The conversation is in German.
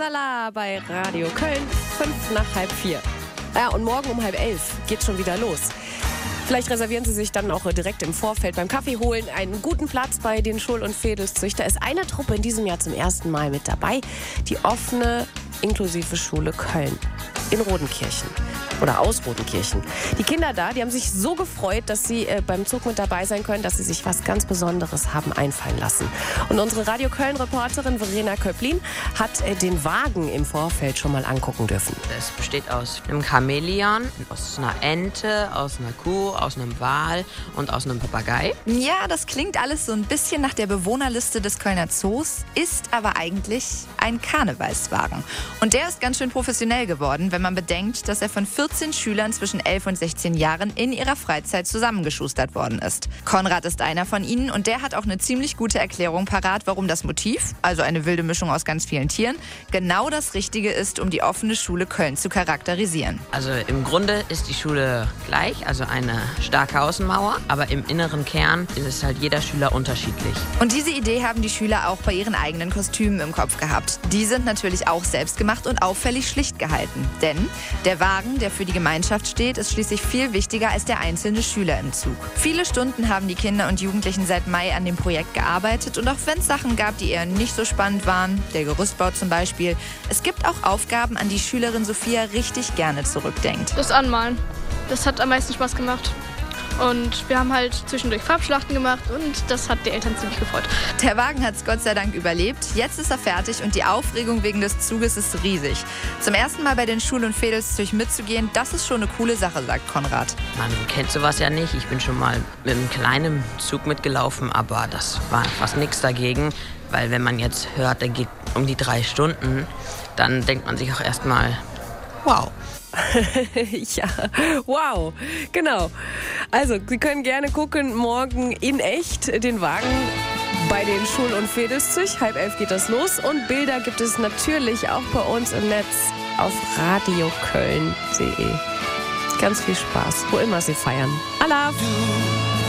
Casala bei Radio Köln, 5:05. Ja, und morgen um 10:30 geht's schon wieder los. Vielleicht reservieren Sie sich dann auch direkt im Vorfeld beim Kaffee holen einen guten Platz bei den Schul- und Vedelszüchter. Ist eine Truppe in diesem Jahr zum ersten Mal mit dabei, die offene inklusive Schule Köln in Rodenkirchen oder aus Rodenkirchen. Die Kinder da, die haben sich so gefreut, dass sie beim Zug mit dabei sein können, dass sie sich was ganz Besonderes haben einfallen lassen. Und unsere Radio Köln-Reporterin Verena Köpplin hat den Wagen im Vorfeld schon mal angucken dürfen. Es besteht aus einem Chamäleon, aus einer Ente, aus einer Kuh, aus einem Wal und aus einem Papagei. Ja, das klingt alles so ein bisschen nach der Bewohnerliste des Kölner Zoos, ist aber eigentlich ein Karnevalswagen. Und der ist ganz schön professionell geworden, wenn man bedenkt, dass er von 14 Schülern zwischen 11 und 16 Jahren in ihrer Freizeit zusammengeschustert worden ist. Konrad ist einer von ihnen und der hat auch eine ziemlich gute Erklärung parat, warum das Motiv, also eine wilde Mischung aus ganz vielen Tieren, genau das Richtige ist, um die offene Schule Köln zu charakterisieren. Also im Grunde ist die Schule gleich, also eine starke Außenmauer, aber im inneren Kern ist halt jeder Schüler unterschiedlich. Und diese Idee haben die Schüler auch bei ihren eigenen Kostümen im Kopf gehabt. Die sind natürlich auch selbst gemacht und auffällig schlicht gehalten. Denn der Wagen, der für die Gemeinschaft steht, ist schließlich viel wichtiger als der einzelne Schüler im Zug. Viele Stunden haben die Kinder und Jugendlichen seit Mai an dem Projekt gearbeitet und auch wenn es Sachen gab, die eher nicht so spannend waren, der Gerüstbau zum Beispiel, es gibt auch Aufgaben, an die Schülerin Sophia richtig gerne zurückdenkt. Das Anmalen, das hat am meisten Spaß gemacht. Und wir haben halt zwischendurch Farbschlachten gemacht und das hat die Eltern ziemlich gefreut. Der Wagen hat es Gott sei Dank überlebt. Jetzt ist er fertig und die Aufregung wegen des Zuges ist riesig. Zum ersten Mal bei den Schul- und Vedelszüchtern mitzugehen, das ist schon eine coole Sache, sagt Konrad. Man kennt sowas ja nicht. Ich bin schon mal mit einem kleinen Zug mitgelaufen, aber das war fast nichts dagegen. Weil wenn man jetzt hört, der geht um die 3 Stunden, dann denkt man sich auch erstmal, wow. Ja, wow, genau. Also, Sie können gerne gucken, morgen in echt den Wagen bei den Schul- und Vedelszüchtern. 10:30 geht das los und Bilder gibt es natürlich auch bei uns im Netz auf radioköln.de. Ganz viel Spaß, wo immer Sie feiern. Allah!